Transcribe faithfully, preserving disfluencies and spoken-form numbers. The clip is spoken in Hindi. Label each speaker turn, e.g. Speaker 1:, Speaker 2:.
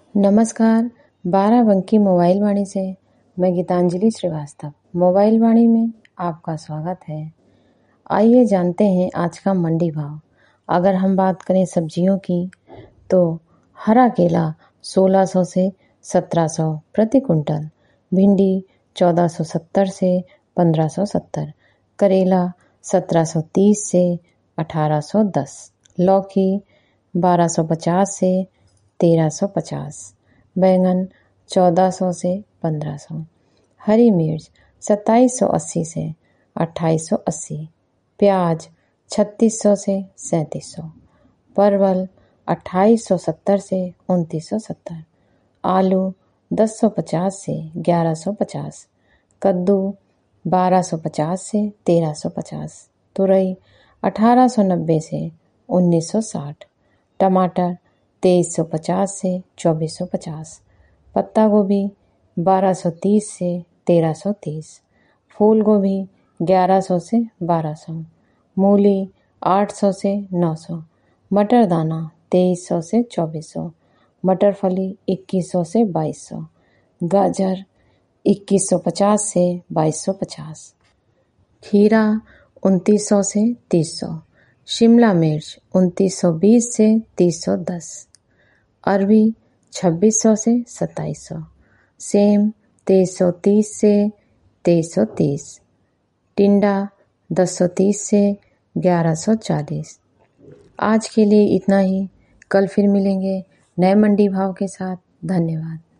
Speaker 1: नमस्कार, बाराबंकी मोबाइल वाणी से मैं गीतांजलि श्रीवास्तव मोबाइल वाणी में आपका स्वागत है। आइए जानते हैं आज का मंडी भाव। अगर हम बात करें सब्जियों की तो हरा केला सोलह सौ से सत्रह सौ प्रति कुंटल, भिंडी चौदह सौ सत्तर से पंद्रह सौ सत्तर, करेला सत्रह सौ तीस से अठारह सौ दस, लौकी बारह सौ पचास से तेरह सौ पचास, बैंगन चौदह सौ से पंद्रह सौ, हरी मिर्च सत्ताईस सौ अस्सी से अट्ठाईस सौ अस्सी, प्याज छत्तीस सौ से सैंतीस सौ, परवल अट्ठाईस सौ सत्तर से उनतीस सौ सत्तर, आलू दस सौ पचास से ग्यारह सौ पचास, कद्दू बारह सौ पचास से तेरह सौ पचास, तुरई अठारह सौ नब्बे से उन्नीस सौ साठ, टमाटर तेईस सौ पचास से चौबीस सौ पचास, पत्ता गोभी बारह सौ तीस से तेरह सौ तीस, फूल गोभी ग्यारह सौ से बारह सौ, मूली आठ सौ से नौ सौ, मटर दाना तेईस सौ से चौबीस सौ, मटर फली इक्कीस सौ से बाईस सौ, गाजर इक्कीस सौ पचास से बाईस सौ पचास, खीरा उनतीस सौ से तीस सौ, शिमला मिर्च उनतीस सौ बीस से तीस सौ दस, अरबी छब्बीस सौ से सत्ताईस सौ, सेम तेईस सौ तीस से तेईस सौ तीस, टिंडा दस सौ तीस से ग्यारह सौ चालीस। आज के लिए इतना ही। कल फिर मिलेंगे नए मंडी भाव के साथ। धन्यवाद।